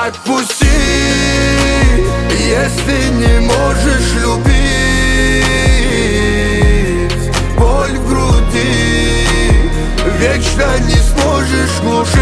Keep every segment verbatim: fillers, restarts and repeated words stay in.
Отпусти, если не можешь любить. Боль в груди вечно не сможешь глушить.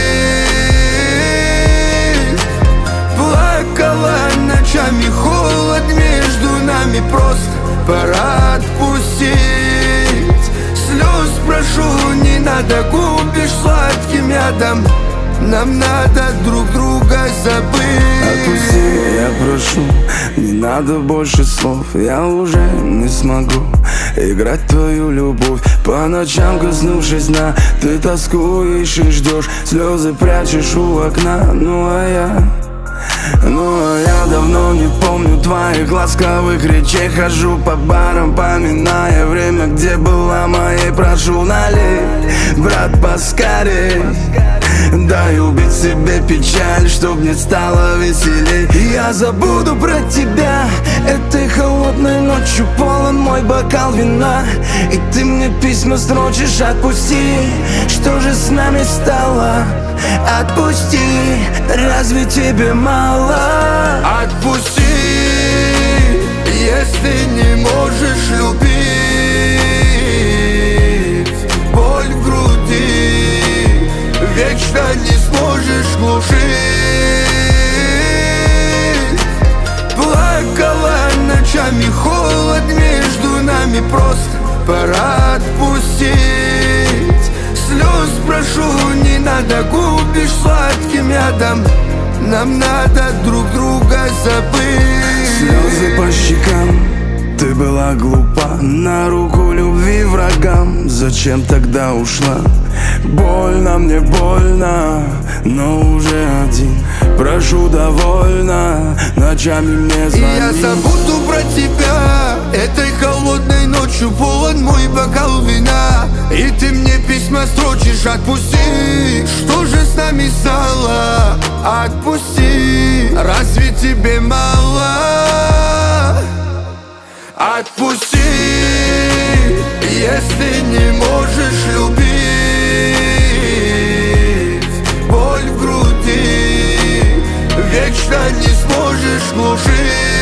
Плакала ночами, холод между нами, просто пора отпустить. Слез прошу, не надо, губишь сладким ядом. Нам надо друг друга забыть. Отпусти, я прошу, не надо больше слов. Я уже не смогу играть твою любовь. По ночам, коснувшись дна, ты тоскуешь и ждешь. Слезы прячешь у окна, ну а я... Ну а я давно не помню твоих ласковых речей. Хожу по барам, поминая время, где была моей. Прошу, налей, брат, поскорей. Дай убить себе печаль, чтоб мне стало веселей. Я забуду про тебя этой холодной ночью. Полон мой бокал вина, и ты мне письма строчишь. Отпусти, что же с нами стало? Отпусти, разве тебе мало? Отпусти, если не можешь любить. Боль в груди вечно не сможешь глушить. Плакала ночами, холод между нами, просто пора отпустить. Слез прошу, не надо, губишь сладким ядом. Нам надо друг друга забыть. Слезы по щекам, ты была глупа, на руку любви врагам. Зачем тогда ушла? Больно мне, больно, но уже один. Прошу, довольно, ночами мне звони. И я забуду про тебя этой холодной ночью. Полон мой бокал вина, и ты мне письма строчишь. Отпусти, что же с нами стало? Отпусти, разве тебе мало? Отпусти, если не можешь любить. Боль в груди вечно не сможешь глушить.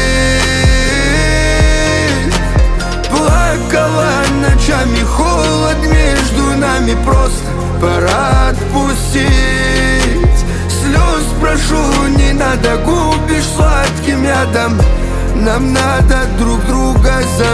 Плакала ночами, холод между нами, просто пора отпустить. Слез прошу, не надо, губишь сладким ядом. Нам надо друг друга забыть.